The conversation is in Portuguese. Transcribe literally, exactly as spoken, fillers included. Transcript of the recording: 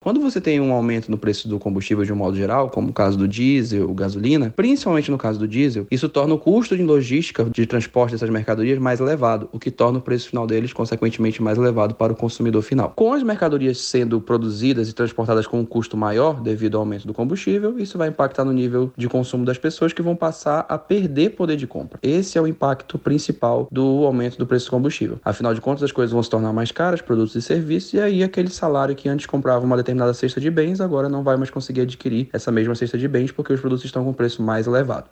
Quando você tem um aumento no preço do combustível de um modo geral, como o caso do diesel, gasolina, principalmente no caso do diesel, isso torna o custo de logística de transporte dessas mercadorias mais elevado, o que torna o preço final deles, consequentemente, mais elevado para o consumidor final. Com as mercadorias sendo produzidas e transportadas com um custo maior devido ao aumento do combustível, isso vai impactar no nível de consumo das pessoas, que vão passar a perder poder de compra. Esse é o impacto principal do aumento do preço do combustível. Afinal de contas, as coisas vão se tornar mais caras, produtos e serviços, e aí aquele salário que antes comprava uma determinada cesta de bens, agora não vai mais conseguir adquirir essa mesma cesta de bens, porque os produtos estão com preço mais elevado.